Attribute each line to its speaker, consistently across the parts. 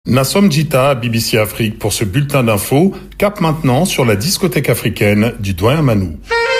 Speaker 1: Nassom Djita, BBC Afrique pour ce bulletin d'infos, cap maintenant sur la discothèque africaine du doyen Manou.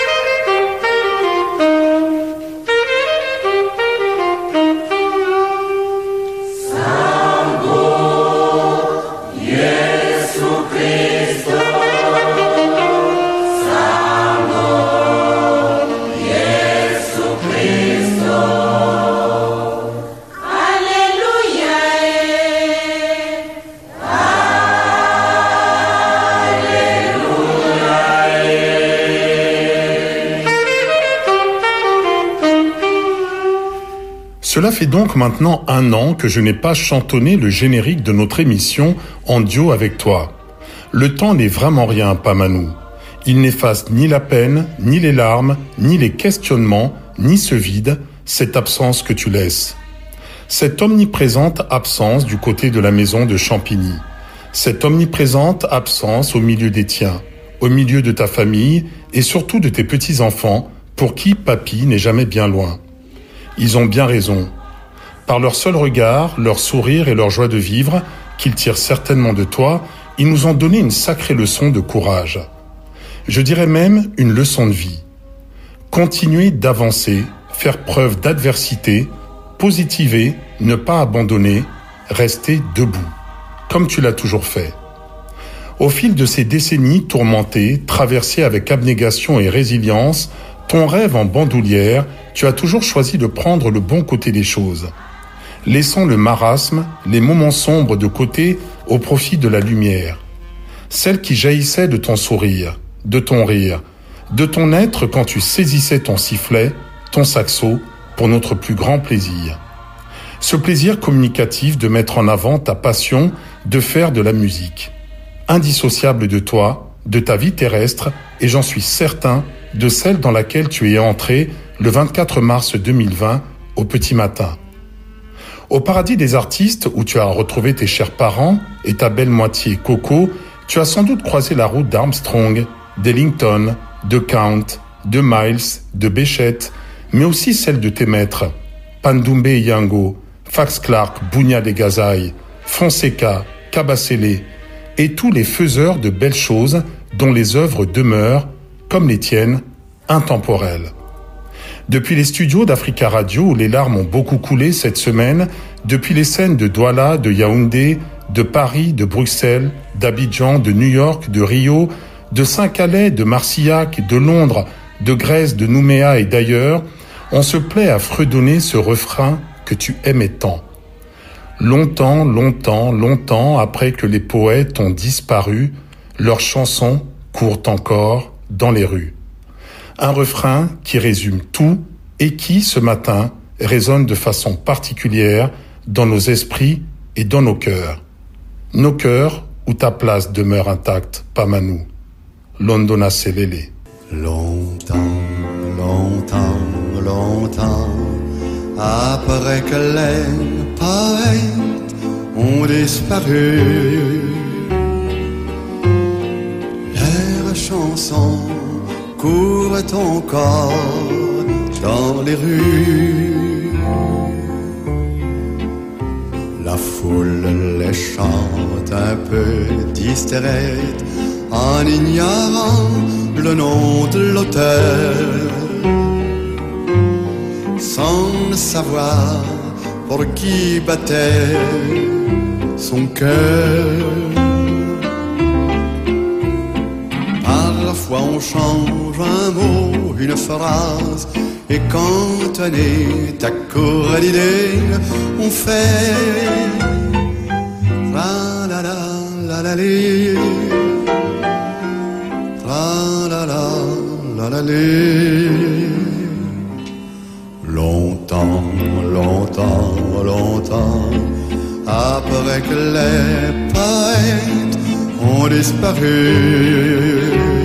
Speaker 1: Cela fait donc maintenant 1 an que je n'ai pas chantonné le générique de notre émission en duo avec toi. Le temps n'est vraiment rien, Pamanou. Il n'efface ni la peine, ni les larmes, ni les questionnements, ni ce vide, cette absence que tu laisses. Cette omniprésente absence du côté de la maison de Champigny. Cette omniprésente absence au milieu des tiens, au milieu de ta famille et surtout de tes petits-enfants pour qui papy n'est jamais bien loin. Ils ont bien raison. Par leur seul regard, leur sourire et leur joie de vivre, qu'ils tirent certainement de toi, ils nous ont donné une sacrée leçon de courage. Je dirais même une leçon de vie. Continuer d'avancer, faire preuve d'adversité, positiver, ne pas abandonner, rester debout, comme tu l'as toujours fait. Au fil de ces décennies tourmentées, traversées avec abnégation et résilience, ton rêve en bandoulière, tu as toujours choisi de prendre le bon côté des choses. Laissant le marasme, les moments sombres de côté au profit de la lumière. Celle qui jaillissait de ton sourire, de ton rire, de ton être quand tu saisissais ton sifflet, ton saxo, pour notre plus grand plaisir. Ce plaisir communicatif de mettre en avant ta passion de faire de la musique. Indissociable de toi, de ta vie terrestre, et j'en suis certain, de celle dans laquelle tu es entré le 24 mars 2020 au petit matin. Au paradis des artistes où tu as retrouvé tes chers parents et ta belle moitié Coco, tu as sans doute croisé la route d'Armstrong, d'Ellington, de Count, de Miles, de Béchette, mais aussi celle de tes maîtres, Pandumbe et Yango, Fax Clark, Bougna des Gazaï, Fonseca, Kabasele, et tous les faiseurs de belles choses dont les œuvres demeurent, comme les tiennes, intemporelles. Depuis les studios d'Africa Radio où les larmes ont beaucoup coulé cette semaine, depuis les scènes de Douala, de Yaoundé, de Paris, de Bruxelles, d'Abidjan, de New York, de Rio, de Saint-Calais, de Marcillac, de Londres, de Grèce, de Nouméa et d'ailleurs, on se plaît à fredonner ce refrain que tu aimais tant. Longtemps, longtemps, longtemps après que les poètes ont disparu, leurs chansons courent encore dans les rues. Un refrain qui résume tout et qui, ce matin, résonne de façon particulière dans nos esprits et dans nos cœurs. Nos cœurs où ta place demeure intacte, Pamanou. Londona Selele.
Speaker 2: Longtemps, longtemps, longtemps, après que les poètes ont disparu, leurs chansons courent encore dans les rues. La foule les chante un peu distraite en ignorant le nom de l'auteur, sans ne savoir pour qui battait son cœur. Parfois on change un mot, une phrase, et quand on est à court d'idées, on fait la la la la la li, la la la la la li. Longtemps, longtemps, longtemps, après que les poètes ont disparu,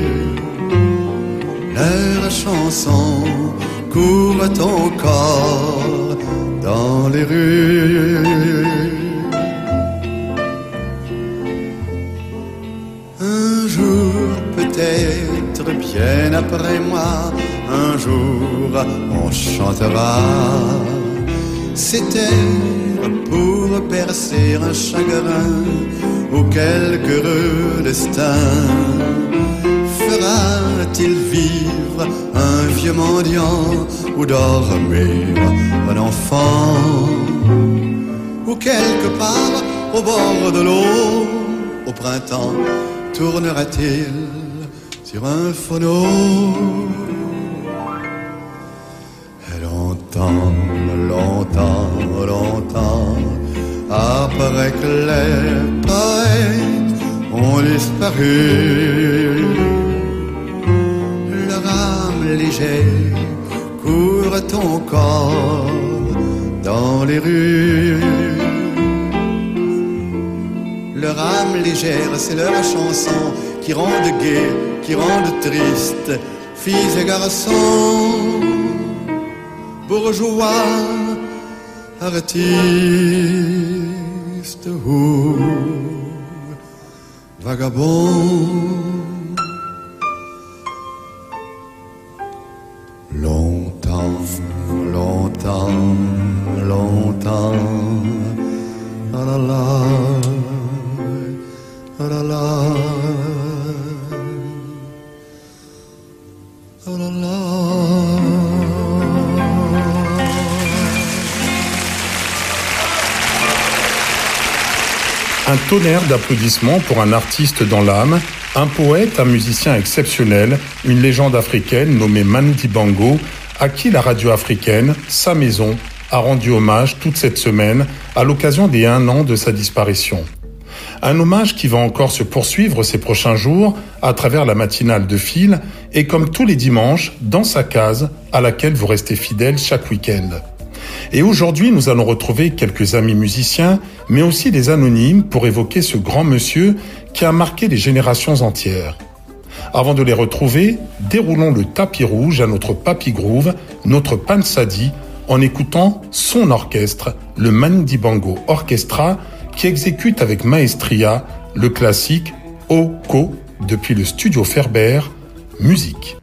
Speaker 2: leurs chansons courent encore dans les rues. Un jour, peut-être bien après moi, un jour on chantera. C'était pour me percer un chagrin ou quelque heureux destin. Fera-t-il vivre un vieux mendiant ou dormir un enfant? Ou quelque part au bord de l'eau, au printemps, tournera-t-il sur un phono? Et longtemps, longtemps, longtemps, après que les poètes ont disparu, leur âme légère court ton corps dans les rues. Leur âme légère, c'est leur chanson qui rendent gai, qui rendent triste, filles et garçons, bourgeois, artistes ou vagabonds. Longtemps, longtemps, longtemps, ah la la, ah la la, ah la la.
Speaker 1: Un tonnerre d'applaudissements pour un artiste dans l'âme, un poète, un musicien exceptionnel, une légende africaine nommée Manu Dibango, à qui la radio africaine, sa maison, a rendu hommage toute cette semaine à l'occasion des 1 an de sa disparition. Un hommage qui va encore se poursuivre ces prochains jours à travers la matinale de Fil et comme tous les dimanches dans sa case à laquelle vous restez fidèles chaque week-end. Et aujourd'hui, nous allons retrouver quelques amis musiciens, mais aussi des anonymes pour évoquer ce grand monsieur qui a marqué des générations entières. Avant de les retrouver, déroulons le tapis rouge à notre Papy Groove, notre Pansadi, en écoutant son orchestre, le Manu Dibango Orchestra, qui exécute avec maestria le classique Oko depuis le studio Ferber, musique.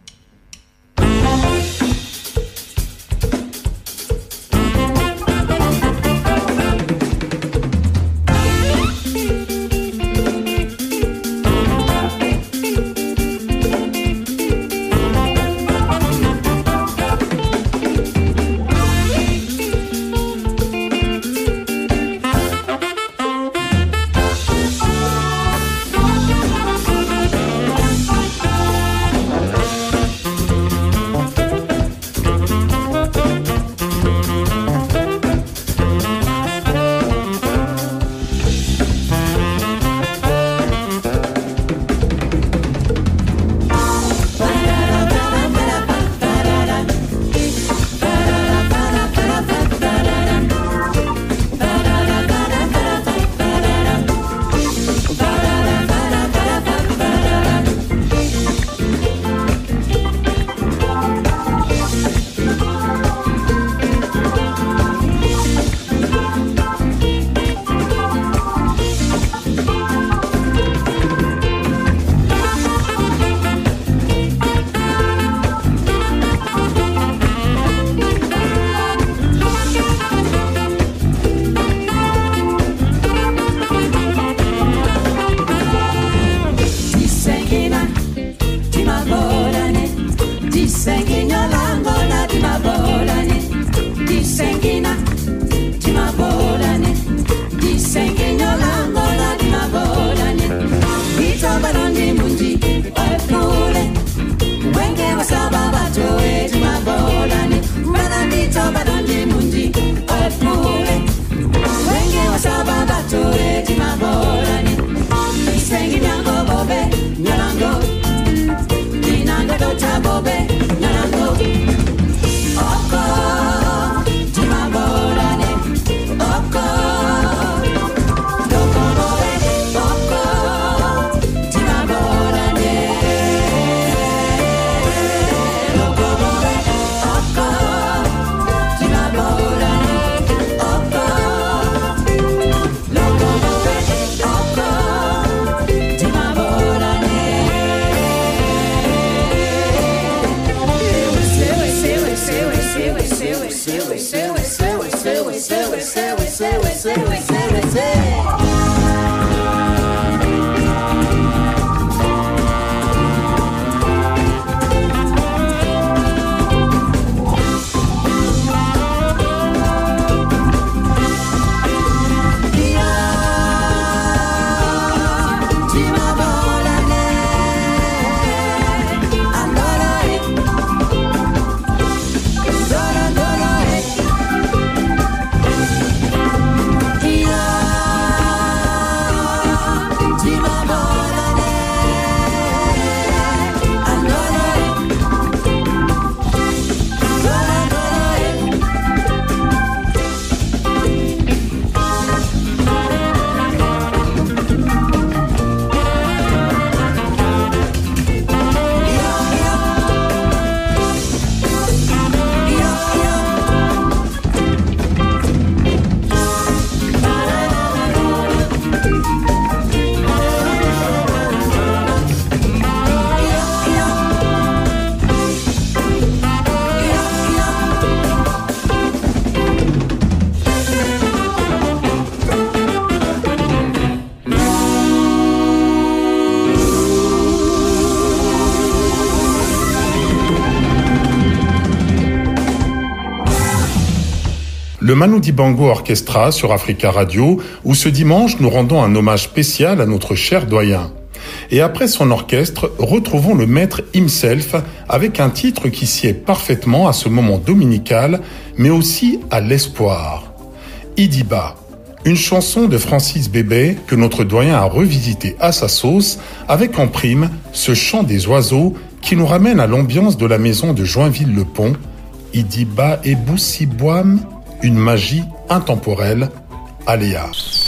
Speaker 1: le Manu Dibango Orchestra sur Africa Radio, où ce dimanche nous rendons un hommage spécial à notre cher doyen. Et après son orchestre, retrouvons le maître himself avec un titre qui sied parfaitement à ce moment dominical, mais aussi à l'espoir. Idiba, une chanson de Francis Bébé que notre doyen a revisité à sa sauce, avec en prime ce chant des oiseaux qui nous ramène à l'ambiance de la maison de Joinville-le-Pont. Idiba et Boussiboam, une magie intemporelle. Aléa.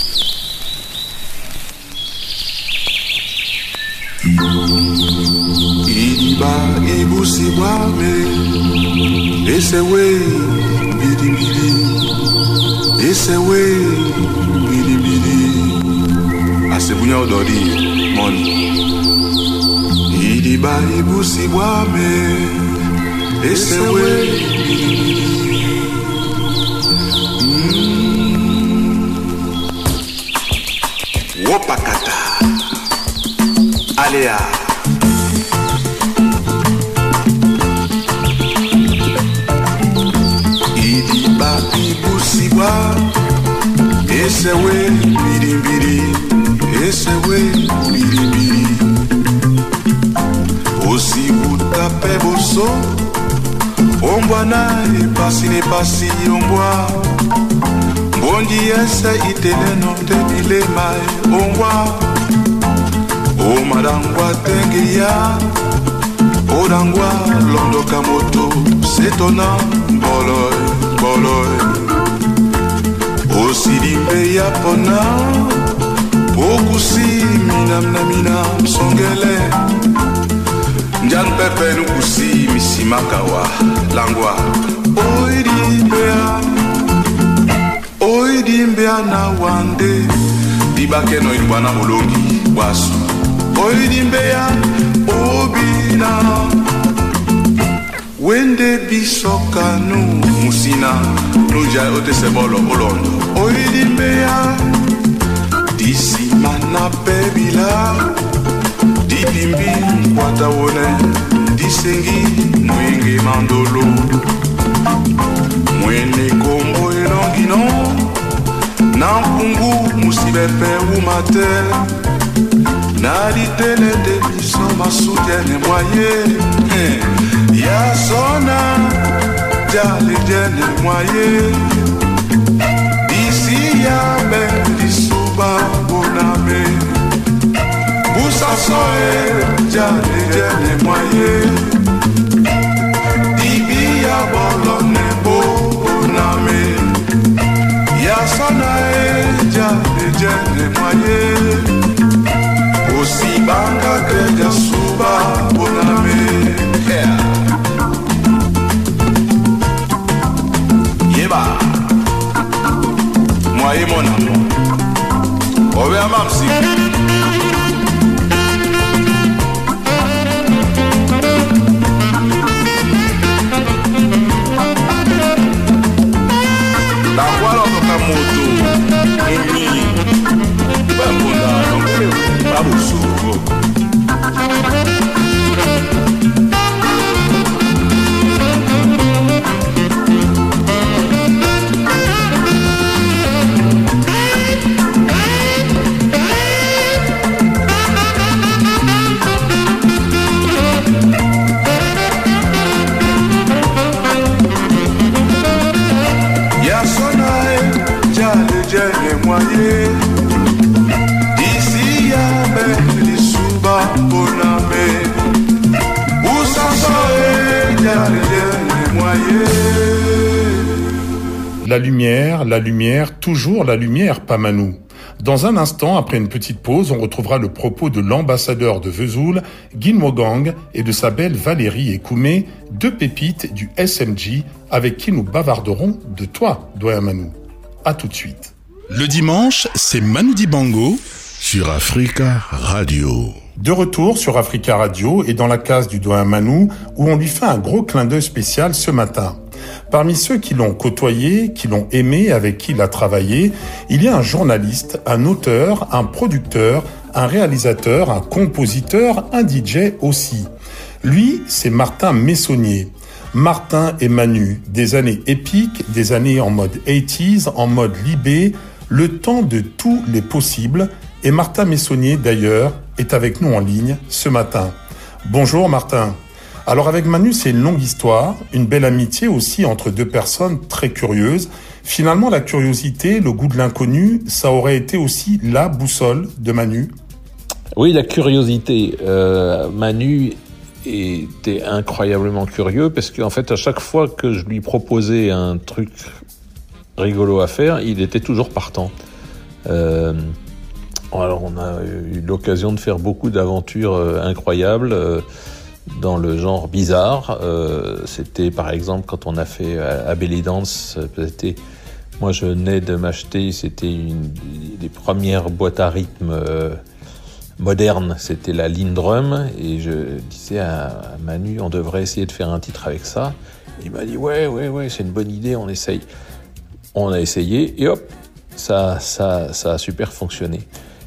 Speaker 3: Idiba e Boussiboame, esewe bidi bidi, esewe bidi bidi. Asebunya odori moni. Idiba e Boussiboame, esewe bidi bidi. Wopakata, Aléa. Idiba Iboussiboa, esewe bidi bidi, esewe bidi bidi. Osi utape boso, ombwa na epasi ombwa. Bondi ese iteleno te dilema ombwa. O madangwa tengeya, odangwa londo kamoto, setona boloy, boloy. O sirimbe ya pona, o kusi minam songele. Njan pepe nu kusi misimakawa, langwa. Oidimbea na wande, dibake no ilwana mulongi, wasu. Oidimbea obina wende bisokanu musina nuja otese bolo olondo. Oidimbea disi mana bebila didimbi watawone disengi mwenge mandolo mwene kombo elongino nampungu musibepe umate. Nadi tele de biso masutiene moye, ya sona jali jene moye. Disi ya me disuba boname, busa soe jali jene moye. Dibi ya bolone boname, ya sona jali jene moye. Osi banga keja suba boname. Yeba Mwaye mon amour Owe amamsi La kwalo toka moto Emi Bambunda Nongele Babu Sugo
Speaker 1: La lumière, toujours la lumière, Pamanou. Dans un instant, après une petite pause, on retrouvera le propos de l'ambassadeur de Vesoul, Guinmogang, et de sa belle Valérie Ekoumé, deux pépites du SMG, avec qui nous bavarderons de toi, doyen Manu. À tout de suite.
Speaker 4: Le dimanche, c'est Manu Dibango sur Africa Radio.
Speaker 1: De retour sur Africa Radio et dans la case du doyen Manu, où on lui fait un gros clin d'œil spécial ce matin. Parmi ceux qui l'ont côtoyé, qui l'ont aimé, avec qui il a travaillé, il y a un journaliste, un auteur, un producteur, un réalisateur, un compositeur, un DJ aussi. Lui, c'est Martin Messonnier. Martin et Manu, des années épiques, des années en mode 80s, en mode libé, le temps de tous les possibles. Et Martin Messonnier, d'ailleurs, est avec nous en ligne ce matin. Bonjour Martin. Alors avec Manu, c'est une longue histoire, une belle amitié aussi entre deux personnes très curieuses. Finalement, la curiosité, le goût de l'inconnu, ça aurait été aussi la boussole de Manu.
Speaker 5: Oui, la curiosité. Manu était incroyablement curieux parce qu'en fait, à chaque fois que je lui proposais un truc rigolo à faire, il était toujours partant. Alors, on a eu l'occasion de faire beaucoup d'aventures incroyables dans le genre bizarre. C'était par exemple quand on a fait à Belly Dance, moi je venais de m'acheter, c'était une des premières boîtes à rythme moderne, c'était la Lindrum, et je disais à Manu, on devrait essayer de faire un titre avec ça. Il m'a dit ouais, c'est une bonne idée, on essaye. On a essayé et hop, ça a super fonctionné.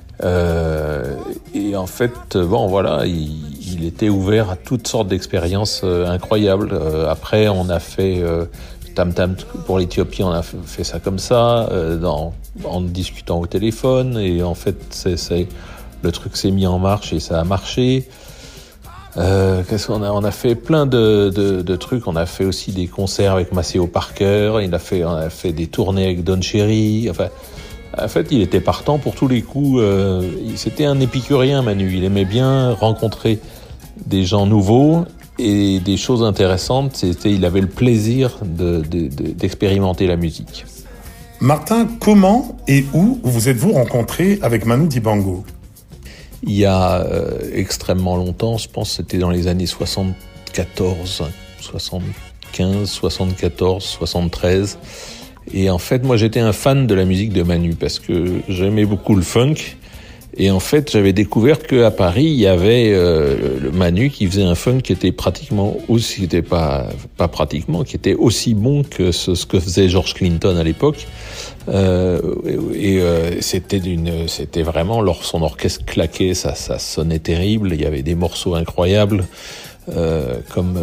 Speaker 5: Et en fait, bon voilà, il était ouvert à toutes sortes d'expériences incroyables. Après, on a fait Tam Tam pour l'Éthiopie, on a fait ça comme ça, en discutant au téléphone, et en fait, le truc s'est mis en marche et ça a marché. Qu'est-ce qu'on a ? On a fait plein de trucs. On a fait aussi des concerts avec Maceo Parker. On a fait des tournées avec Don Cherry. Enfin, en fait, il était partant pour tous les coups. C'était un épicurien, Manu. Il aimait bien rencontrer des gens nouveaux et des choses intéressantes. Il avait le plaisir d'expérimenter la musique.
Speaker 1: Martin, comment et où vous êtes-vous rencontrés avec Manu Dibango ?
Speaker 5: Il y a extrêmement longtemps, je pense que c'était dans les années 74, 75, 74, 73. Et en fait, moi j'étais un fan de la musique de Manu parce que j'aimais beaucoup le funk. Et en fait, j'avais découvert qu'à Paris, il y avait le Manu qui faisait un funk qui était pratiquement aussi, qui était aussi bon que ce que faisait George Clinton à l'époque. C'était vraiment, son orchestre claquait, ça sonnait terrible. Il y avait des morceaux incroyables, comme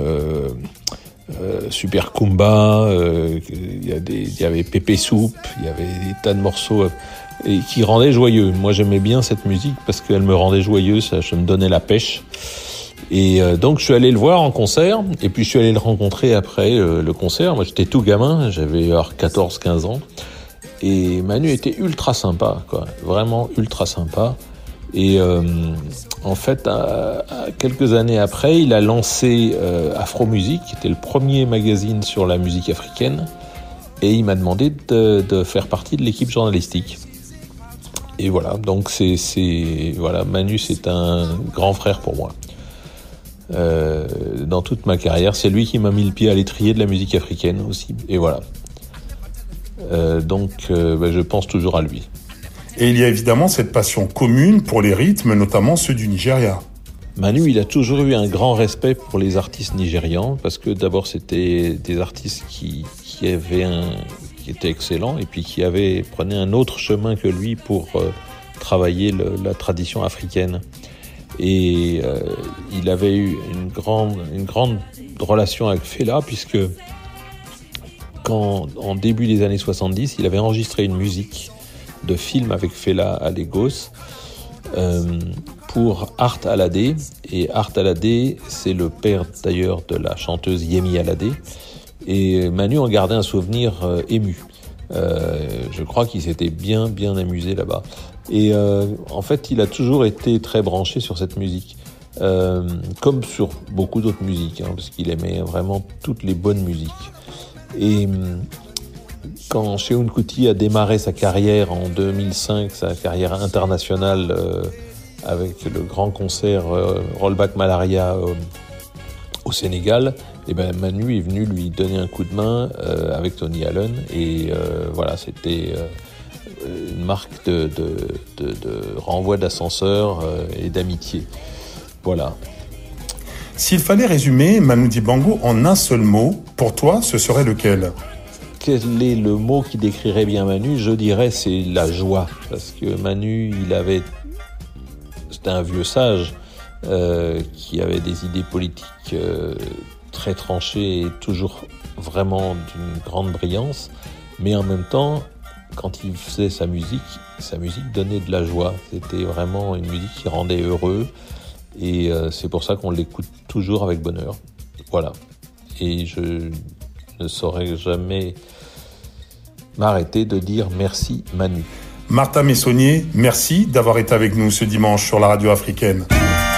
Speaker 5: Super Kumba, il y avait Pépé Soupe, il y avait des tas de morceaux et qui rendaient joyeux. Moi, j'aimais bien cette musique parce qu'elle me rendait joyeux, ça me donnait la pêche. Et donc, je suis allé le voir en concert, et puis je suis allé le rencontrer après le concert. Moi, j'étais tout gamin, j'avais 14-15 ans. Et Manu était ultra sympa, quoi, vraiment ultra sympa. Et en fait, quelques années après, il a lancé Afro Music, qui était le premier magazine sur la musique africaine, et il m'a demandé de faire partie de l'équipe journalistique. Et voilà, donc voilà, Manu, c'est un grand frère pour moi. Dans toute ma carrière, c'est lui qui m'a mis le pied à l'étrier de la musique africaine aussi. Et voilà. Donc, je pense toujours à lui.
Speaker 1: Et il y a évidemment cette passion commune pour les rythmes, notamment ceux du Nigeria.
Speaker 5: Manu, il a toujours eu un grand respect pour les artistes nigérians, parce que d'abord, c'était des artistes qui étaient excellents, et puis qui prenaient un autre chemin que lui pour travailler la tradition africaine. Et il avait eu une grande relation avec Fela, puisque en début des années 70, il avait enregistré une musique de film avec Fela à Lagos pour Art Alade. Et Art Alade, c'est le père d'ailleurs de la chanteuse Yemi Alade. Et Manu en gardait un souvenir ému. Je crois qu'il s'était bien amusé là-bas. Et en fait, il a toujours été très branché sur cette musique. Comme sur beaucoup d'autres musiques, parce qu'il aimait vraiment toutes les bonnes musiques. Et quand Seun Kuti a démarré sa carrière en 2005, sa carrière internationale avec le grand concert Rollback Malaria au Sénégal, et Manu est venu lui donner un coup de main avec Tony Allen, et voilà, c'était une marque de renvoi d'ascenseur et d'amitié. Voilà.
Speaker 1: S'il fallait résumer Manu Dibango en un seul mot, pour toi, ce serait lequel ?
Speaker 5: Quel est le mot qui décrirait bien Manu ? Je dirais c'est la joie, parce que Manu, c'était un vieux sage qui avait des idées politiques très tranché et toujours vraiment d'une grande brillance, mais en même temps, quand il faisait sa musique donnait de la joie. C'était vraiment une musique qui rendait heureux, et c'est pour ça qu'on l'écoute toujours avec bonheur. Voilà. Et je ne saurais jamais m'arrêter de dire merci Manu.
Speaker 1: Martin Messonnier, merci d'avoir été avec nous ce dimanche sur la radio africaine.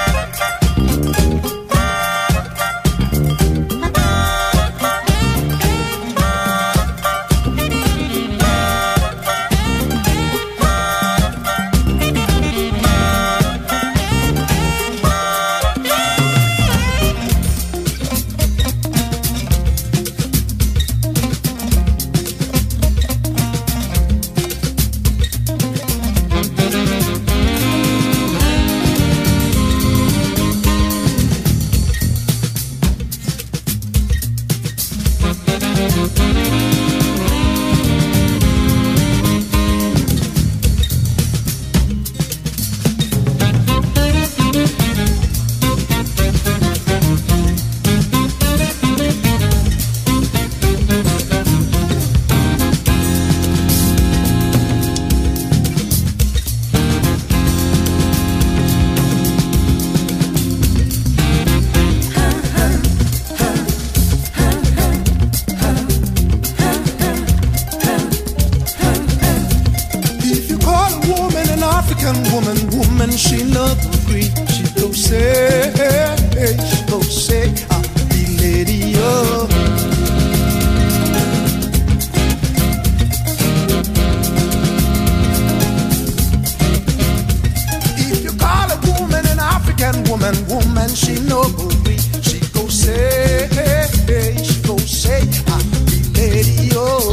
Speaker 6: Woman, she not agree. She go say, I'll be lady of. If you call a woman an African woman, she no agree. She go say, I'll be lady of.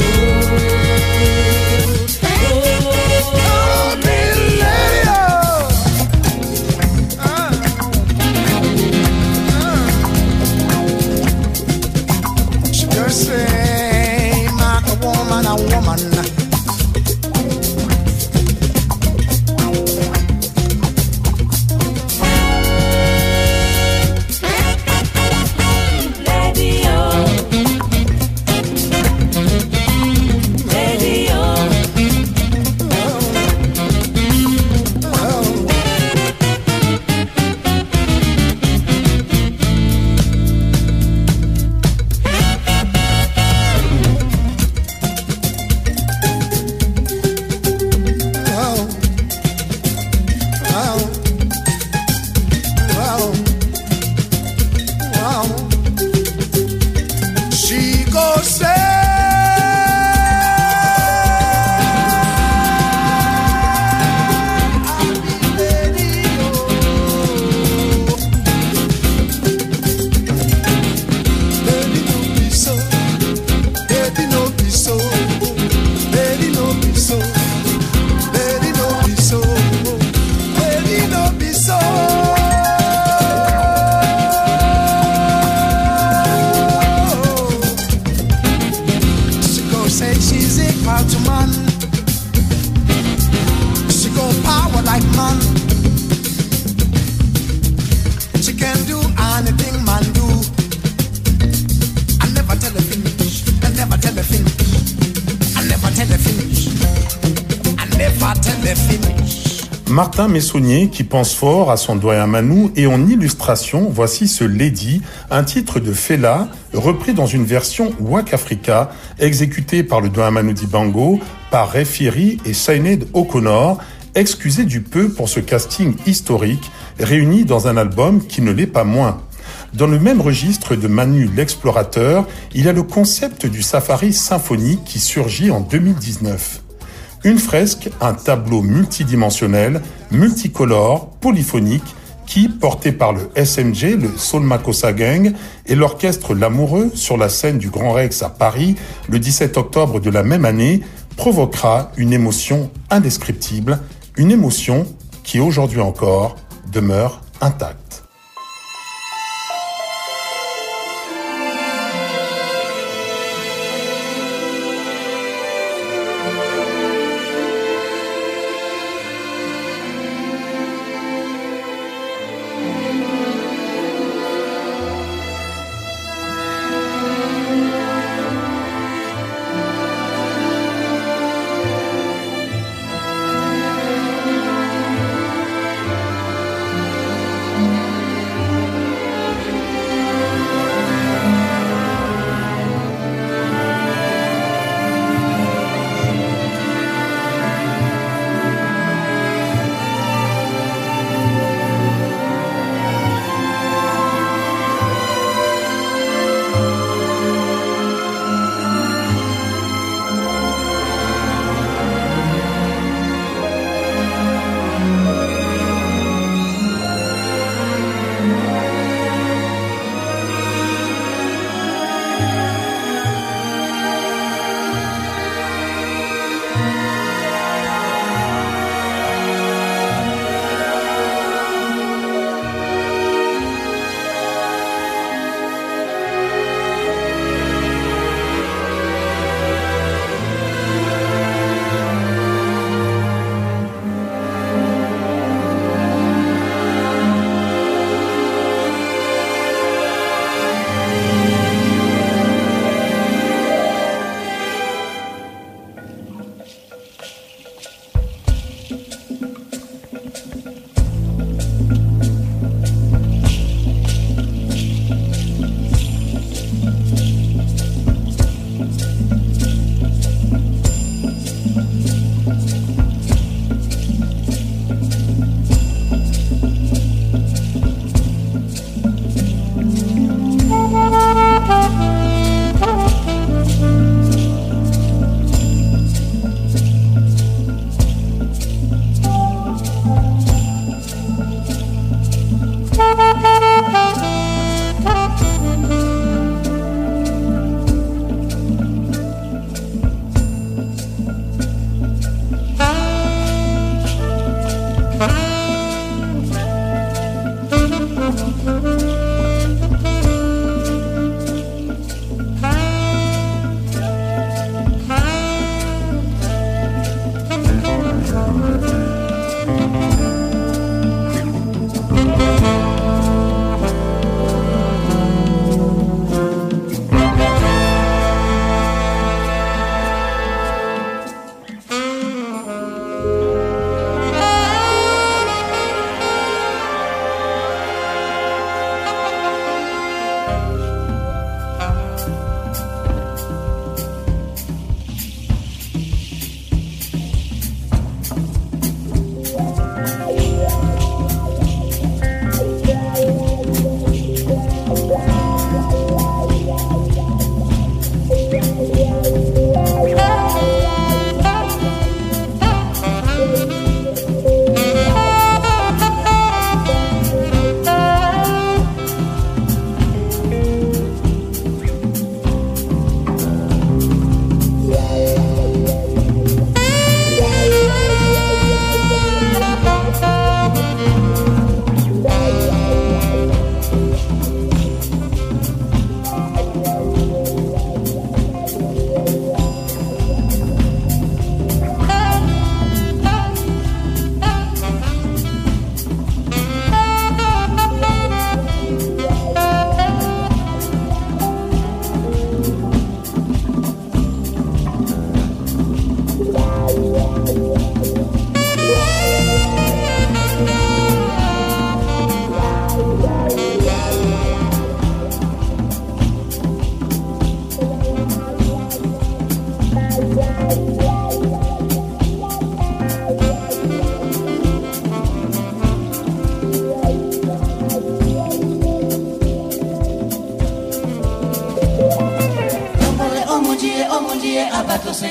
Speaker 1: Martin Messonnier qui pense fort à son doyen Manu, et en illustration, voici ce Lady, un titre de Fela, repris dans une version Wak Africa, exécutée par le doyen Manu Dibango, par Refiri et Sinead O'Connor, excusez du peu pour ce casting historique, réuni dans un album qui ne l'est pas moins. Dans le même registre de Manu l'explorateur, il y a le concept du safari symphonique qui surgit en 2019. Une fresque, un tableau multidimensionnel, multicolore, polyphonique, qui, porté par le SMG, le Soul Makossa Gang, et l'orchestre L'Amoureux sur la scène du Grand Rex à Paris, le 17 octobre de la même année, provoquera une émotion indescriptible, une émotion qui aujourd'hui encore demeure intacte.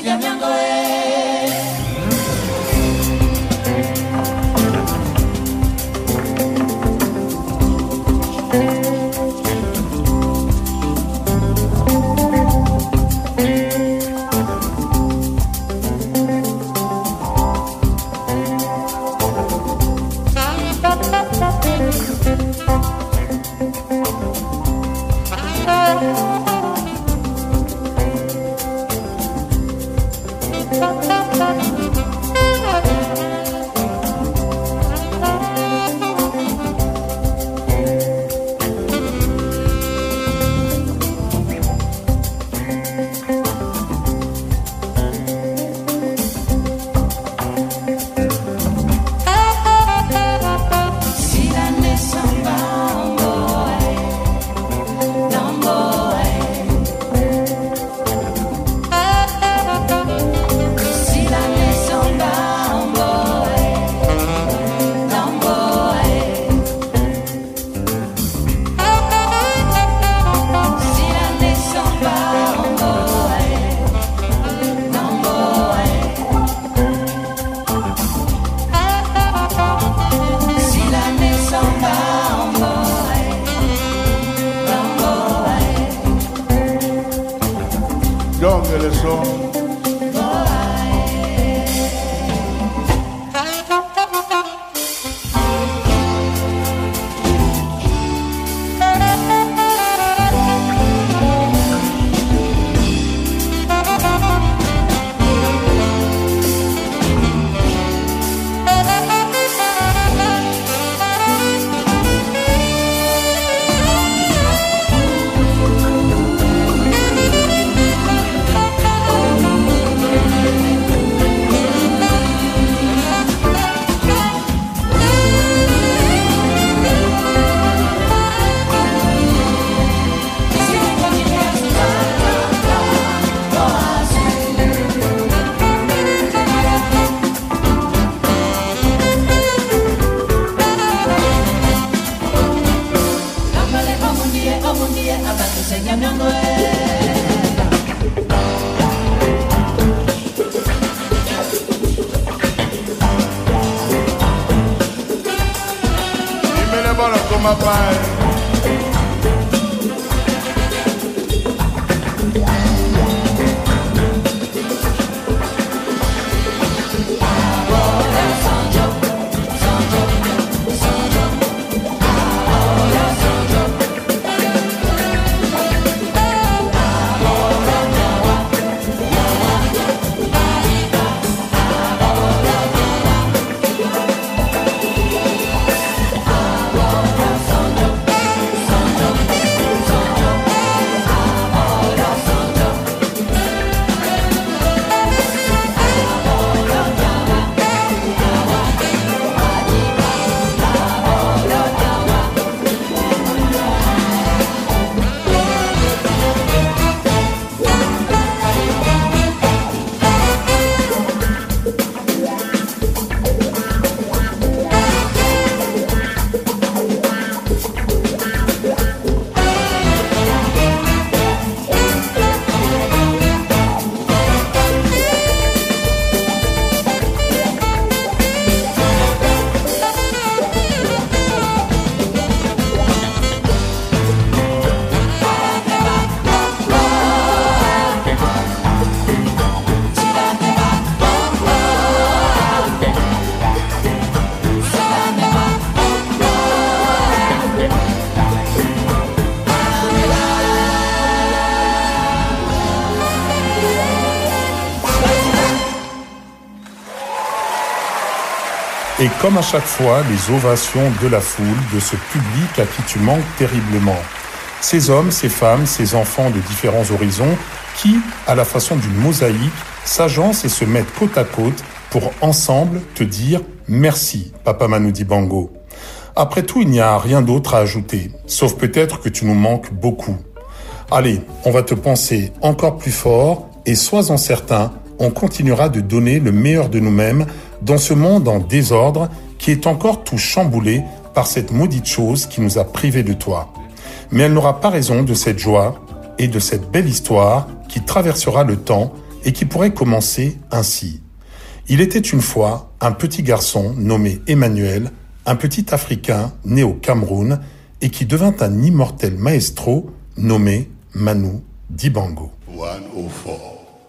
Speaker 1: Et comme à chaque fois, les ovations de la foule, de ce public à qui tu manques terriblement. Ces hommes, ces femmes, ces enfants de différents horizons qui, à la façon d'une mosaïque, s'agencent et se mettent côte à côte pour ensemble te dire merci, Papa Manu Dibango. Après tout, il n'y a rien d'autre à ajouter, sauf peut-être que tu nous manques beaucoup. Allez, on va te penser encore plus fort et sois-en certain, on continuera de donner le meilleur de nous-mêmes dans ce monde en désordre qui est encore tout chamboulé par cette maudite chose qui nous a privés de toi. Mais elle n'aura pas raison de cette joie et de cette belle histoire qui traversera le temps et qui pourrait commencer ainsi. Il était une fois un petit garçon nommé Emmanuel, un petit Africain né au Cameroun et qui devint un immortel maestro nommé Manu Dibango.
Speaker 2: 104.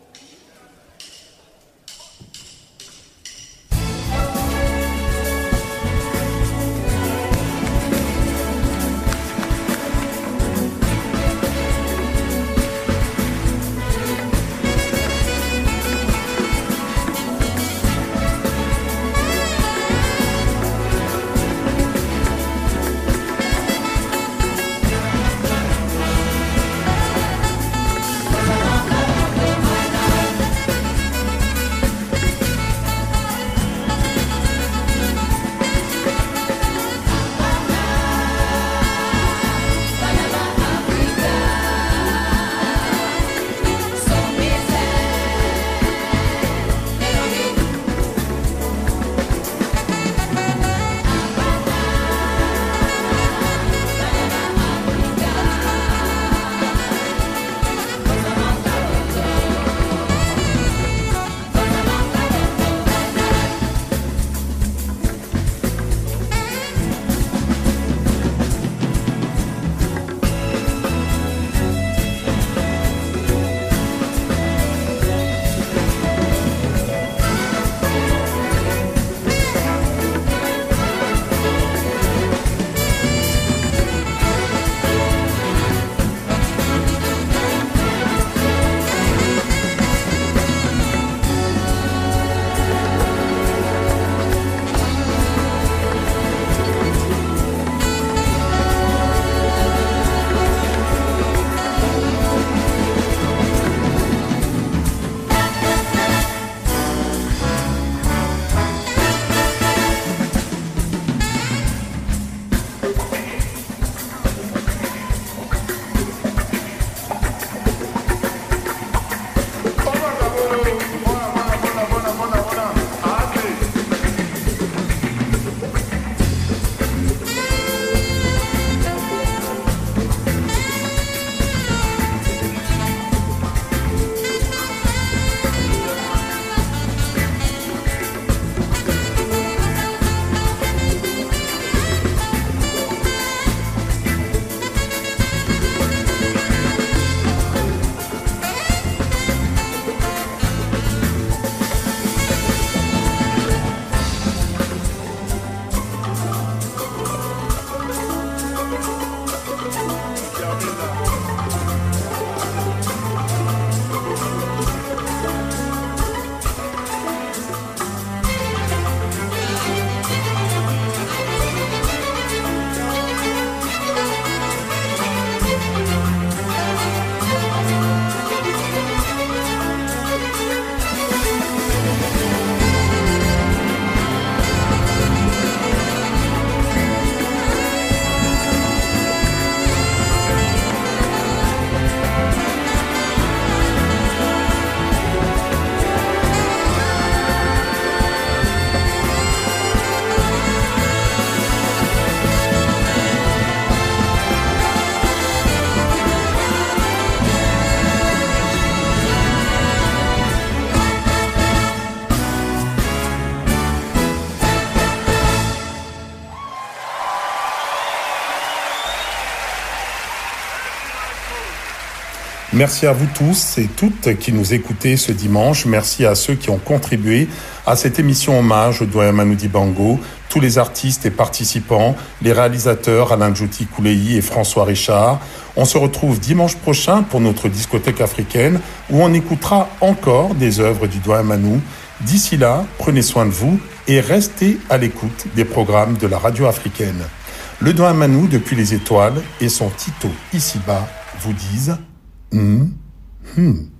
Speaker 1: Merci à vous tous et toutes qui nous écoutez ce dimanche. Merci à ceux qui ont contribué à cette émission hommage au doyen Manu Dibango, tous les artistes et participants, les réalisateurs Alain Djouti Koulei et François Richard. On se retrouve dimanche prochain pour notre discothèque africaine où on écoutera encore des œuvres du doyen Manu. D'ici là, prenez soin de vous et restez à l'écoute des programmes de la radio africaine. Le doyen Manu depuis les étoiles et son Tito ici-bas vous disent